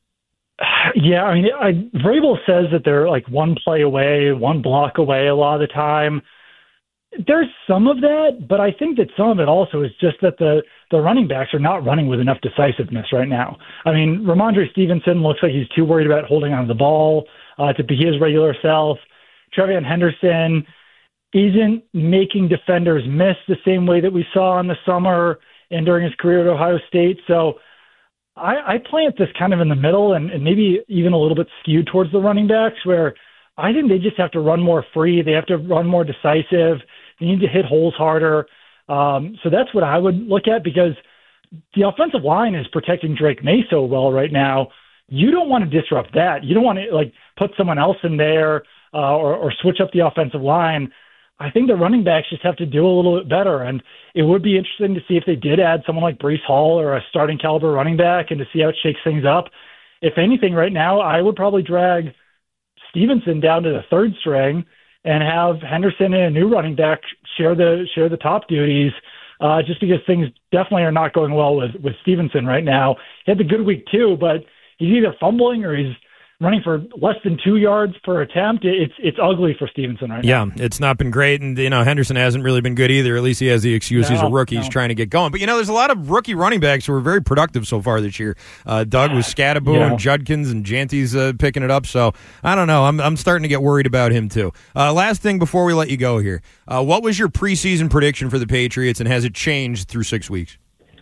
Yeah, I mean, I, Vrabel says that they're like one play away, one block away a lot of the time. There's some of that, but I think that some of it also is just that the, the running backs are not running with enough decisiveness right now. I mean, Ramondre Stevenson looks like he's too worried about holding on to the ball uh, to be his regular self. TreVeyon Henderson isn't making defenders miss the same way that we saw in the summer and during his career at Ohio State. So I, I plant this kind of in the middle and, and maybe even a little bit skewed towards the running backs, where I think they just have to run more free. They have to run more decisive. They need to hit holes harder. Um, so that's what I would look at, because the offensive line is protecting Drake May so well right now. You don't want to disrupt that. You don't want to like put someone else in there uh, or, or switch up the offensive line. I think the running backs just have to do a little bit better. And it would be interesting to see if they did add someone like Breece Hall or a starting caliber running back and to see how it shakes things up. If anything, right now, I would probably drag Stevenson down to the third string and have Henderson and a new running back share the share the top duties, uh, just because things definitely are not going well with, with Stevenson right now. He had the good week too, but he's either fumbling or he's running for less than two yards per attempt. It's it's ugly for Stevenson right yeah, now. Yeah, it's not been great, and you know Henderson hasn't really been good either. At least he has the excuse no, he's a rookie, no. he's trying to get going. But you know, there's a lot of rookie running backs who are very productive so far this year. Uh, Doug with Scadaboo yeah. and Judkins, and Janty's uh, picking it up. So I don't know. I'm I'm starting to get worried about him too. Uh, last thing before we let you go here, uh, what was your preseason prediction for the Patriots, and has it changed through six weeks?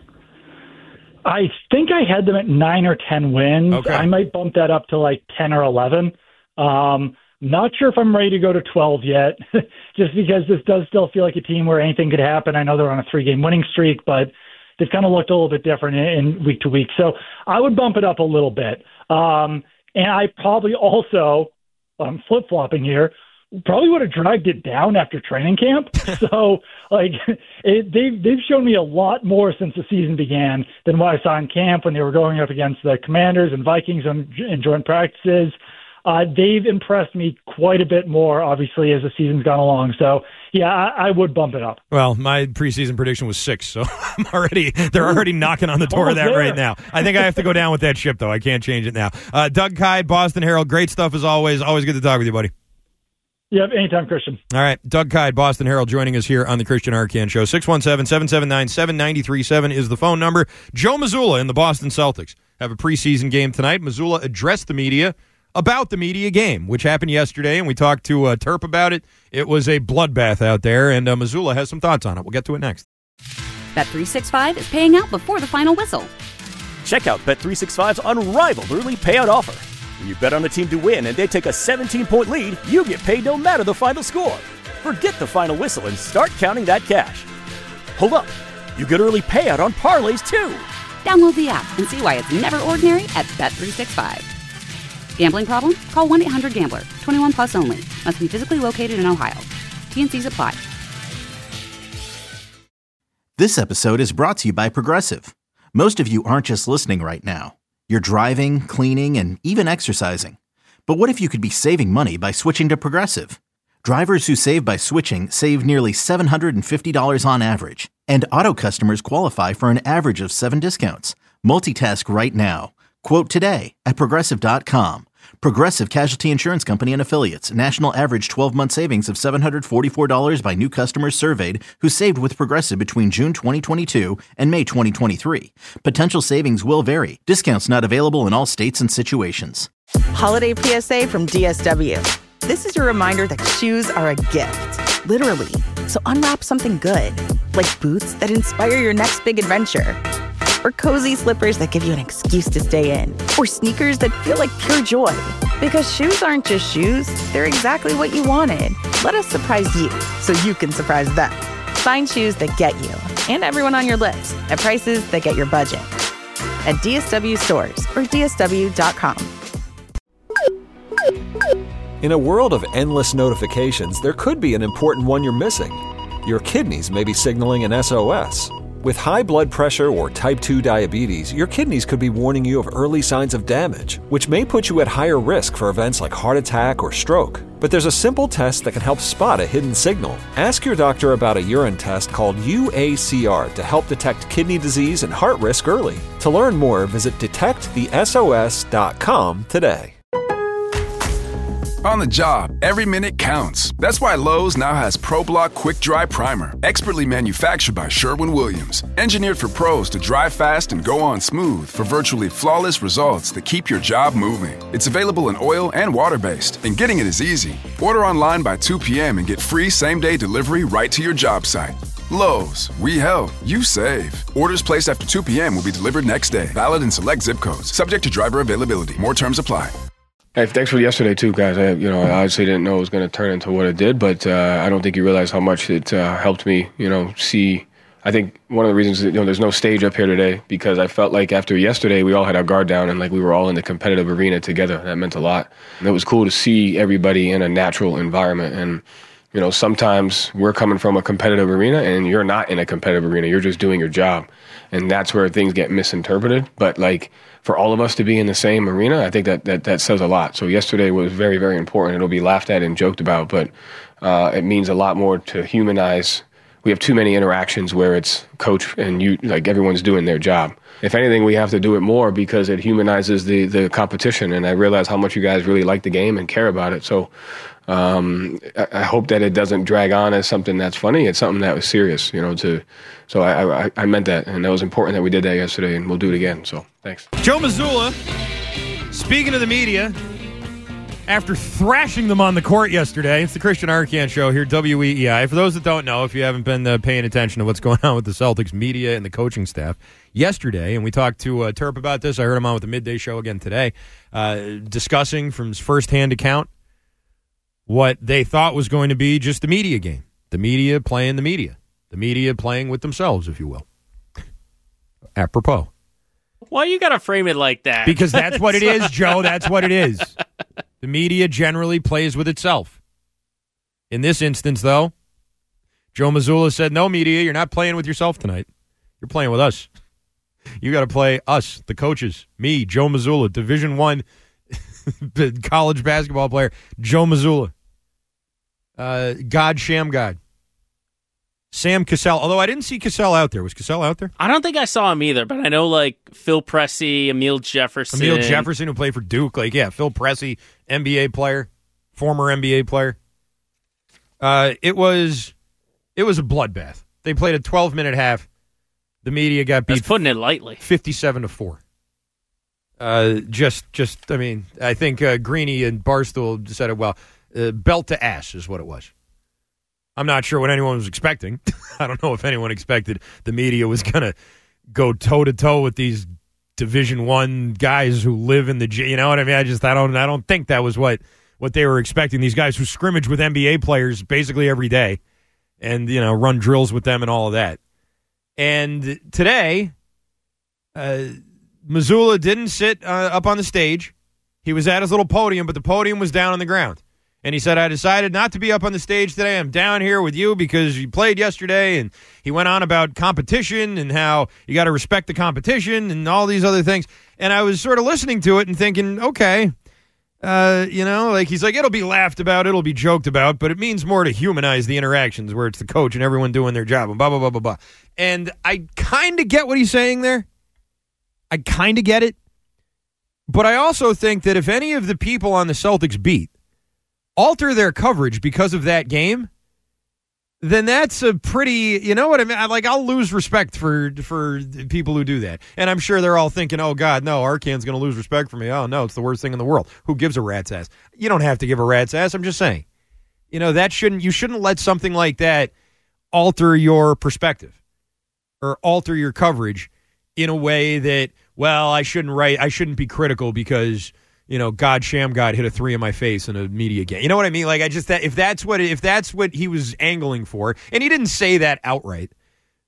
I think I had them at nine or ten wins. Okay. I might bump that up to like ten or eleven. Um, not sure if I'm ready to go to twelve yet, just because this does still feel like a team where anything could happen. I know they're on a three-game winning streak, but they've kind of looked a little bit different in, in week to week. So I would bump it up a little bit. Um, and I probably also, I'm flip-flopping here, probably would have dragged it down after training camp. So, like, it, they've, they've shown me a lot more since the season began than what I saw in camp when they were going up against the Commanders and Vikings in, in joint practices. Uh, they've impressed me quite a bit more, obviously, as the season's gone along. So, yeah, I, I would bump it up. Well, my preseason prediction was six, so I'm already they're already knocking on the door of that there. right now. I think I have to go down with that ship, though. I can't change it now. Uh, Doug Kyed, Boston Herald, great stuff as always. Always good to talk with you, buddy. Yeah, anytime, Christian. All right, Doug Kyed, Boston Herald, joining us here on the Christian Arcand Show. six one seven, seven seven nine, seven nine three seven is the phone number. Joe Mazzulla and the Boston Celtics have a preseason game tonight. Mazzulla addressed the media about the media game, which happened yesterday, and we talked to uh, Terp about it. It was a bloodbath out there, and uh, Mazzulla has some thoughts on it. We'll get to it next. Bet three sixty-five is paying out before the final whistle. Check out Bet three sixty-five's unrivaled early payout offer. When you bet on a team to win and they take a seventeen-point lead, you get paid no matter the final score. Forget the final whistle and start counting that cash. Hold up. You get early payout on parlays, too. Download the app and see why it's never ordinary at Bet three sixty-five. Gambling problem? Call one eight hundred gambler. twenty-one plus only. Must be physically located in Ohio. T N Cs apply. This episode is brought to you by Progressive. Most of you aren't just listening right now. You're driving, cleaning, and even exercising. But what if you could be saving money by switching to Progressive? Drivers who save by switching save nearly seven hundred fifty dollars on average. And auto customers qualify for an average of seven discounts. Multitask right now. Quote today at Progressive dot com. Progressive Casualty Insurance Company and Affiliates. National average twelve-month savings of seven hundred forty-four dollars by new customers surveyed who saved with Progressive between June twenty twenty-two and May twenty twenty-three. Potential savings will vary. Discounts not available in all states and situations. Holiday P S A from D S W. This is your reminder that shoes are a gift. Literally. So unwrap something good. Like boots that inspire your next big adventure. Or cozy slippers that give you an excuse to stay in. Or sneakers that feel like pure joy. Because shoes aren't just shoes, they're exactly what you wanted. Let us surprise you, so you can surprise them. Find shoes that get you, and everyone on your list, at prices that get your budget. At D S W stores or D S W dot com. In a world of endless notifications, there could be an important one you're missing. Your kidneys may be signaling an S O S. With high blood pressure or type two diabetes, your kidneys could be warning you of early signs of damage, which may put you at higher risk for events like heart attack or stroke. But there's a simple test that can help spot a hidden signal. Ask your doctor about a urine test called U A C R to help detect kidney disease and heart risk early. To learn more, visit detect the S O S dot com today. On the job, every minute counts. That's why Lowe's now has ProBlock Quick Dry Primer, expertly manufactured by Sherwin-Williams. Engineered for pros to dry fast and go on smooth for virtually flawless results that keep your job moving. It's available in oil and water-based, and getting it is easy. Order online by two p.m. and get free same-day delivery right to your job site. Lowe's, we help, you save. Orders placed after two p.m. will be delivered next day. Valid in select zip codes. Subject to driver availability. More terms apply. Hey, thanks for yesterday too, guys. I, you know, I obviously didn't know it was going to turn into what it did, but uh, I don't think you realize how much it uh, helped me. You know, see. I think one of the reasons that, you know, there's no stage up here today because I felt like after yesterday we all had our guard down and like we were all in the competitive arena together. That meant a lot. And it was cool to see everybody in a natural environment. And you know, sometimes we're coming from a competitive arena and you're not in a competitive arena. You're just doing your job, and that's where things get misinterpreted. But like, for all of us to be in the same arena, I think that, that, that says a lot. So yesterday was very, very important. It'll be laughed at and joked about, but uh, it means a lot more to humanize. We have too many interactions where it's coach and you, like everyone's doing their job. If anything, we have to do it more because it humanizes the, the competition. And I realize how much you guys really like the game and care about it. So um, I, I hope that it doesn't drag on as something that's funny. It's something that was serious, you know, to, so I, I, I meant that. And that was important that we did that yesterday, and we'll do it again. So thanks. Joe Mazzulla, speaking of the media, after thrashing them on the court yesterday, it's the Christian Arcand Show here, W E E I. For those that don't know, if you haven't been uh, paying attention to what's going on with the Celtics media and the coaching staff, yesterday, and we talked to uh, Terp about this. I heard him on with the Midday Show again today, uh, discussing from his firsthand account what they thought was going to be just the media game. The media playing the media. The media playing with themselves, if you will. Apropos. Why you got to frame it like that? Because that's what it is, Joe. That's what it is. The media generally plays with itself. In this instance, though, Joe Mazzulla said, no, media, you're not playing with yourself tonight. You're playing with us. You got to play us, the coaches, me, Joe Mazzulla, Division One college basketball player, Joe Mazzulla. Uh, God Sham God. Sam Cassell. Although I didn't see Cassell out there. Was Cassell out there? I don't think I saw him either, but I know like Phil Pressey, Emile Jefferson. Emile Jefferson, who played for Duke. Like, yeah, Phil Pressey, N B A player, former N B A player. Uh, it was it was a bloodbath. They played a twelve-minute half. The media got beat. That's putting it lightly. fifty-seven to four. Uh, just, just. I mean, I think uh, Greeny and Barstool said it well. Uh, belt to ass is what it was. I'm not sure what anyone was expecting. I don't know if anyone expected the media was going to go toe-to-toe with these Division One guys who live in the, you know what I mean? I just, I don't, I don't think that was what, what they were expecting. These guys who scrimmage with N B A players basically every day and, you know, run drills with them and all of that. And today, uh, Mazzulla didn't sit uh, up on the stage. He was at his little podium, but the podium was down on the ground. And he said, I decided not to be up on the stage today. I'm down here with you because you played yesterday. And he went on about competition and how you got to respect the competition and all these other things. And I was sort of listening to it and thinking, okay, uh, you know, like he's like, it'll be laughed about, it'll be joked about, but it means more to humanize the interactions where it's the coach and everyone doing their job and blah, blah, blah, blah, blah. And I kind of get what he's saying there. I kind of get it. But I also think that if any of the people on the Celtics beat alter their coverage because of that game, then that's a pretty, you know what I mean? I, like, I'll lose respect for for people who do that. And I'm sure they're all thinking, oh, God, no, Arcand's going to lose respect for me. Oh, no, it's the worst thing in the world. Who gives a rat's ass? You don't have to give a rat's ass. I'm just saying. You know, that shouldn't, you shouldn't let something like that alter your perspective or alter your coverage in a way that, well, I shouldn't write, I shouldn't be critical because, you know, God Sham God hit a three in my face in a media game. You know what I mean? Like, I just, that if that's what if that's what he was angling for, and he didn't say that outright,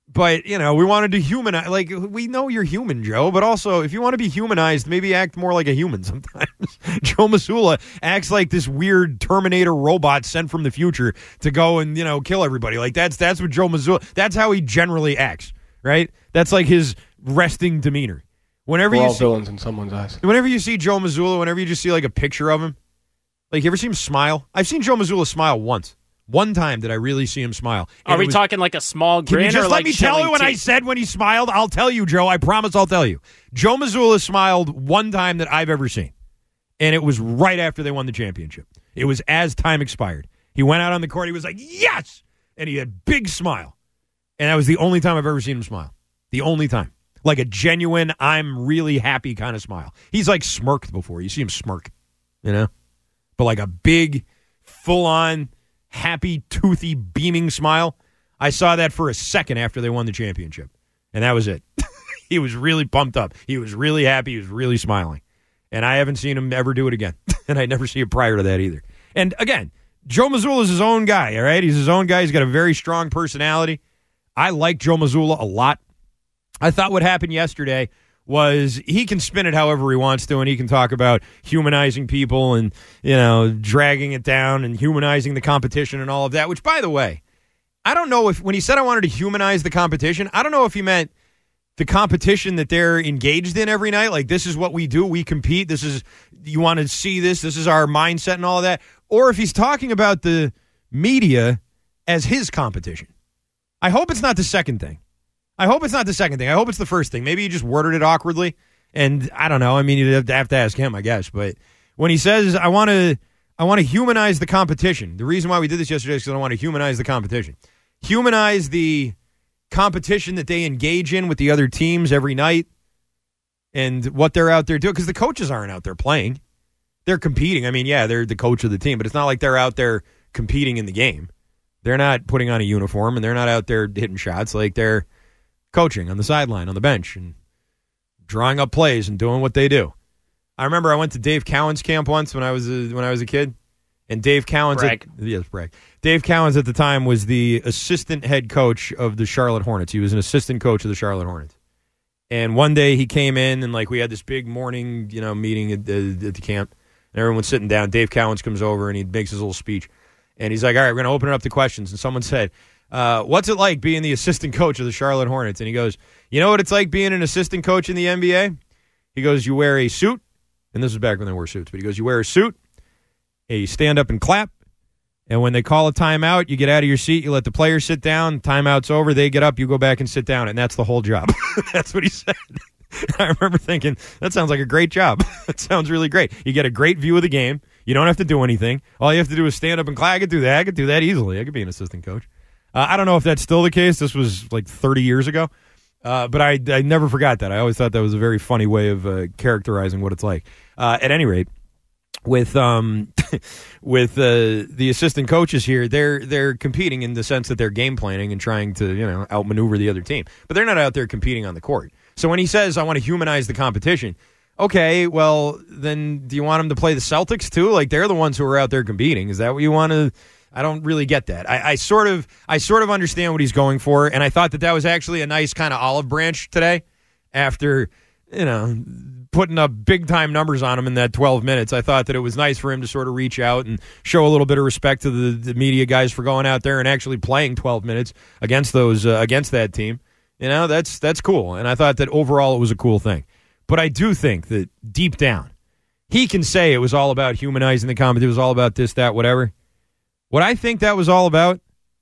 But, you know, we wanted to humanize. Like, we know you're human, Joe, but also, if you want to be humanized, maybe act more like a human sometimes. Joe Mazzulla acts like this weird Terminator robot sent from the future to go and, you know, kill everybody. Like, that's that's what Joe Mazzulla, that's how he generally acts, right? That's like his resting demeanor. Whenever We're you all see, villains in someone's eyes. Whenever you see Joe Mazzulla, whenever you just see, like, a picture of him, like, you ever see him smile? I've seen Joe Mazzulla smile once. One time did I really see him smile. Are we was, talking like a small grin? Can you just or let like me tell you what teeth? I said when he smiled? I'll tell you, Joe. I promise I'll tell you. Joe Mazzulla smiled one time that I've ever seen, and it was right after they won the championship. It was as time expired. He went out on the court. He was like, yes! And he had a big smile. And that was the only time I've ever seen him smile. The only time. Like a genuine, I'm really happy kind of smile. He's like smirked before. You see him smirk, you know? But like a big, full-on, happy, toothy, beaming smile. I saw that for a second after they won the championship. And that was it. He was really pumped up. He was really happy. He was really smiling. And I haven't seen him ever do it again. And I never see it prior to that either. And again, Joe Mazzulla is his own guy, all right? He's his own guy. He's got a very strong personality. I like Joe Mazzulla a lot. I thought what happened yesterday was he can spin it however he wants to, and he can talk about humanizing people and, you know, dragging it down and humanizing the competition and all of that, which, by the way, I don't know if, when he said I wanted to humanize the competition, I don't know if he meant the competition that they're engaged in every night, like this is what we do, we compete, this is, you want to see this, this is our mindset and all of that, or if he's talking about the media as his competition. I hope it's not the second thing. I hope it's not the second thing. I hope it's the first thing. Maybe he just worded it awkwardly, and I don't know. I mean, you'd have to, have to ask him, I guess. But when he says, I want to I want to humanize the competition, the reason why we did this yesterday is because I want to humanize the competition. Humanize the competition that they engage in with the other teams every night and what they're out there doing, because the coaches aren't out there playing. They're competing. I mean, yeah, they're the coach of the team, but it's not like they're out there competing in the game. They're not putting on a uniform, and they're not out there hitting shots. Like, they're coaching on the sideline, on the bench, and drawing up plays and doing what they do. I remember I went to Dave Cowan's camp once when I was a, when I was a kid, and Dave Cowan's brag. At, yes, brag. Dave Cowan's at the time was the assistant head coach of the Charlotte Hornets. He was an assistant coach of the Charlotte Hornets. And one day he came in, and like we had this big morning, you know, meeting at the, at the camp, and everyone's sitting down. Dave Cowens comes over and he makes his little speech, and he's like, "All right, we're going to open it up to questions." And someone said, Uh, what's it like being the assistant coach of the Charlotte Hornets? And he goes, you know what it's like being an assistant coach in the N B A? He goes, you wear a suit, and this is back when they wore suits, but he goes, you wear a suit, and you stand up and clap, and when they call a timeout, you get out of your seat, you let the players sit down, timeout's over, they get up, you go back and sit down, and that's the whole job. That's what he said. I remember thinking, that sounds like a great job. That sounds really great. You get a great view of the game. You don't have to do anything. All you have to do is stand up and clap. I could do that. I could do that easily. I could be an assistant coach. Uh, I don't know if that's still the case. This was like thirty years ago. Uh, but I, I never forgot that. I always thought that was a very funny way of uh, characterizing what it's like. Uh, at any rate, with um, with uh, the assistant coaches here, they're they're competing in the sense that they're game planning and trying to, you know, outmaneuver the other team. But they're not out there competing on the court. So when he says, I want to humanize the competition, okay, well, then do you want them to play the Celtics too? Like, they're the ones who are out there competing. Is that what you want to... I don't really get that. I, I sort of I sort of understand what he's going for, and I thought that that was actually a nice kind of olive branch today after, you know, putting up big-time numbers on him in that twelve minutes. I thought that it was nice for him to sort of reach out and show a little bit of respect to the, the media guys for going out there and actually playing twelve minutes against those uh, against that team. You know, that's that's cool, and I thought that overall it was a cool thing. But I do think that deep down, he can say it was all about humanizing the competition, it was all about this, that, whatever. What I think that was all about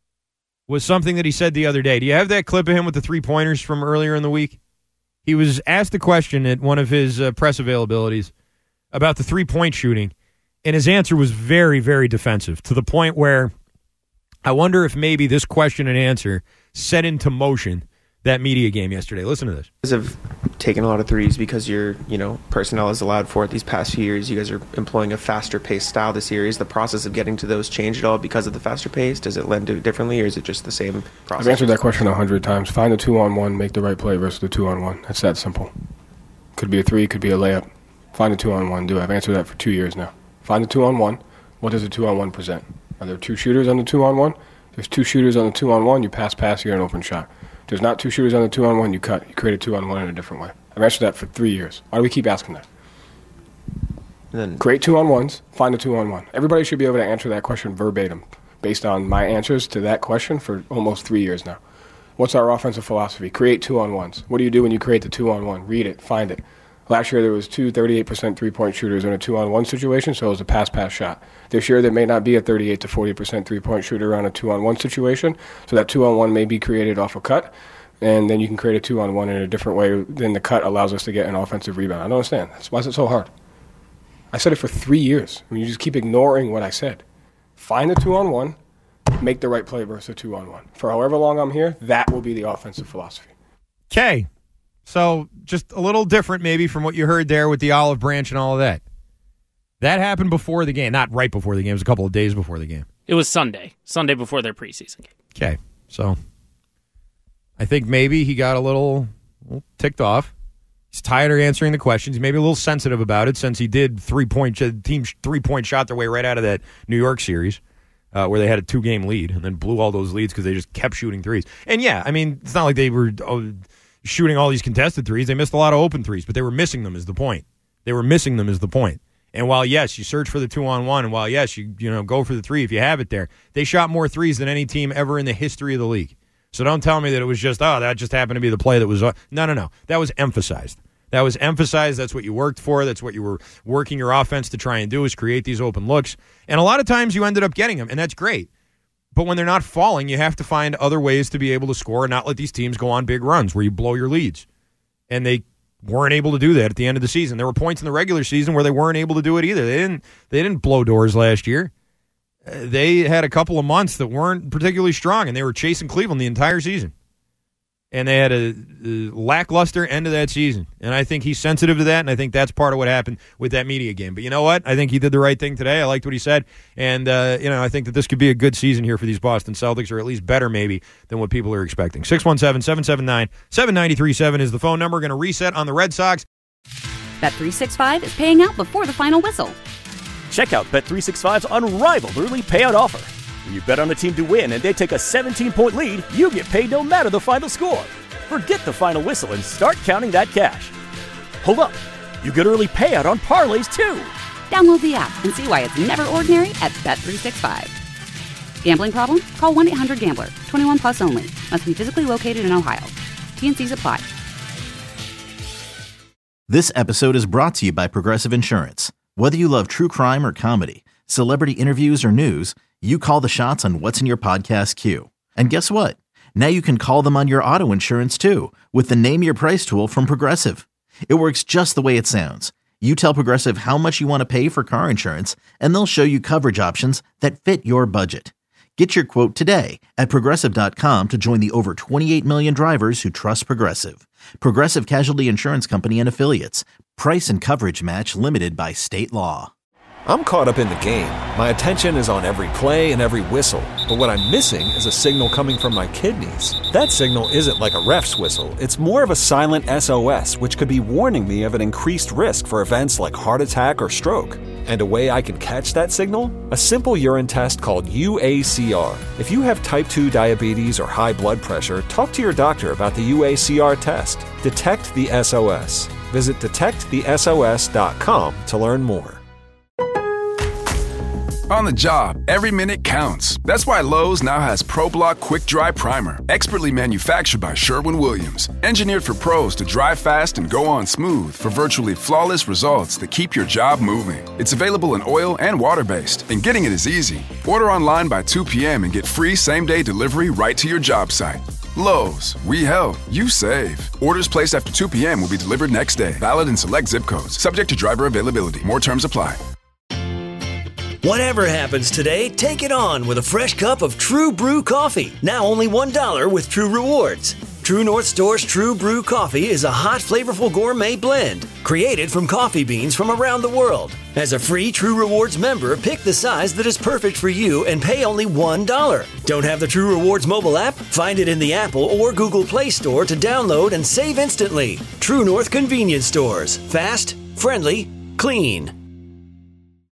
was something that he said the other day. Do you have that clip of him with the three-pointers from earlier in the week? He was asked a question at one of his uh, press availabilities about the three-point shooting, and his answer was very, very defensive, to the point where I wonder if maybe this question and answer set into motion that media game yesterday. Listen to this. You guys have taken a lot of threes because your, you know, personnel has allowed for it these past few years. You guys are employing a faster paced style this year. Is the process of getting to those changed at all because of the faster pace? Does it lend to it differently, or is it just the same process? I've answered that question a hundred times. Find the two-on-one, make the right play versus the two-on-one. That's that simple. Could be a three, could be a layup. Find the two-on-one, do it. I've answered that for two years now. Find the two-on-one. What does the two-on-one present? Are there two shooters on the two-on-one? There's two shooters on the two-on-one. You pass, pass, you get an open shot. There's not two shooters on the two-on-one, you cut. You create a two-on-one in a different way. I've answered that for three years. Why do we keep asking that? Then create two-on-ones, find a two-on-one. Everybody should be able to answer that question verbatim based on my answers to that question for almost three years now. What's our offensive philosophy? Create two-on-ones. What do you do when you create the two-on-one? Read it, find it. Last year there was two thirty-eight percent three-point shooters in a two-on-one situation, so it was a pass-pass shot. This year there may not be a thirty-eight to forty percent three-point shooter on a two-on-one situation, so that two-on-one may be created off a cut, and then you can create a two-on-one in a different way than the cut allows us to get an offensive rebound. I don't understand. That's, why is it so hard? I said it for three years. I mean, you just keep ignoring what I said. Find a two-on-one, make the right play versus a two-on-one. For however long I'm here, that will be the offensive philosophy. Okay. So just a little different maybe from what you heard there with the olive branch and all of that. That happened before the game. Not right before the game. It was a couple of days before the game. It was Sunday. Sunday before their preseason game. Okay. So I think maybe he got a little, a little ticked off. He's tired of answering the questions. He's maybe a little sensitive about it since he did three-point team three-point shot their way right out of that New York series uh, where they had a two-game lead and then blew all those leads because they just kept shooting threes. And, yeah, I mean, it's not like they were oh, shooting all these contested threes. They missed a lot of open threes, but they were missing them is the point. They were missing them is the point. And while, yes, you search for the two-on-one, and while, yes, you you know go for the three if you have it there, they shot more threes than any team ever in the history of the league. So don't tell me that it was just, oh, that just happened to be the play that was uh, – no, no, no. That was emphasized. That was emphasized. That's what you worked for. That's what you were working your offense to try and do is create these open looks. And a lot of times you ended up getting them, and that's great. But when they're not falling, you have to find other ways to be able to score and not let these teams go on big runs where you blow your leads. And they weren't able to do that at the end of the season. There were points in the regular season where they weren't able to do it either. They didn't, they didn't blow doors last year. Uh, they had a couple of months that weren't particularly strong, and they were chasing Cleveland the entire season. And they had a, a lackluster end of that season. And I think he's sensitive to that, and I think that's part of what happened with that media game. But you know what? I think he did the right thing today. I liked what he said. And, uh, you know, I think that this could be a good season here for these Boston Celtics, or at least better maybe than what people are expecting. six one seven, seven seven nine, seven nine three seven is the phone number. Going to reset on the Red Sox. Bet three sixty-five is paying out before the final whistle. Check out Bet three sixty-five's unrivaled early payout offer. When you bet on a team to win and they take a seventeen-point lead, you get paid no matter the final score. Forget the final whistle and start counting that cash. Hold up. You get early payout on parlays, too. Download the app and see why it's never ordinary at Bet three sixty-five. Gambling problem? Call one eight hundred gambler. twenty-one plus only. Must be physically located in Ohio. T N Cs apply. This episode is brought to you by Progressive Insurance. Whether you love true crime or comedy, celebrity interviews or news, you call the shots on what's in your podcast queue. And guess what? Now you can call them on your auto insurance too with the Name Your Price tool from Progressive. It works just the way it sounds. You tell Progressive how much you want to pay for car insurance, and they'll show you coverage options that fit your budget. Get your quote today at Progressive dot com to join the over twenty-eight million drivers who trust Progressive. Progressive Casualty Insurance Company and Affiliates. Price and coverage match limited by state law. I'm caught up in the game. My attention is on every play and every whistle. But what I'm missing is a signal coming from my kidneys. That signal isn't like a ref's whistle. It's more of a silent S O S, which could be warning me of an increased risk for events like heart attack or stroke. And a way I can catch that signal? A simple urine test called U A C R. If you have type two diabetes or high blood pressure, talk to your doctor about the U A C R test. Detect the S O S. Visit detect the S O S dot com to learn more. On the job, every minute counts. That's why Lowe's now has ProBlock Quick Dry Primer, expertly manufactured by Sherwin-Williams. Engineered for pros to dry fast and go on smooth for virtually flawless results that keep your job moving. It's available in oil and water-based, and getting it is easy. Order online by two p.m. and get free same-day delivery right to your job site. Lowe's, we help, you save. Orders placed after two p.m. will be delivered next day. Valid in select zip codes. Subject to driver availability. More terms apply. Whatever happens today, take it on with a fresh cup of True Brew coffee. Now only one dollar with True Rewards. True North Store's True Brew coffee is a hot, flavorful gourmet blend created from coffee beans from around the world. As a free True Rewards member, pick the size that is perfect for you and pay only one dollar. Don't have the True Rewards mobile app? Find it in the Apple or Google Play Store to download and save instantly. True North Convenience Stores. Fast, friendly, clean.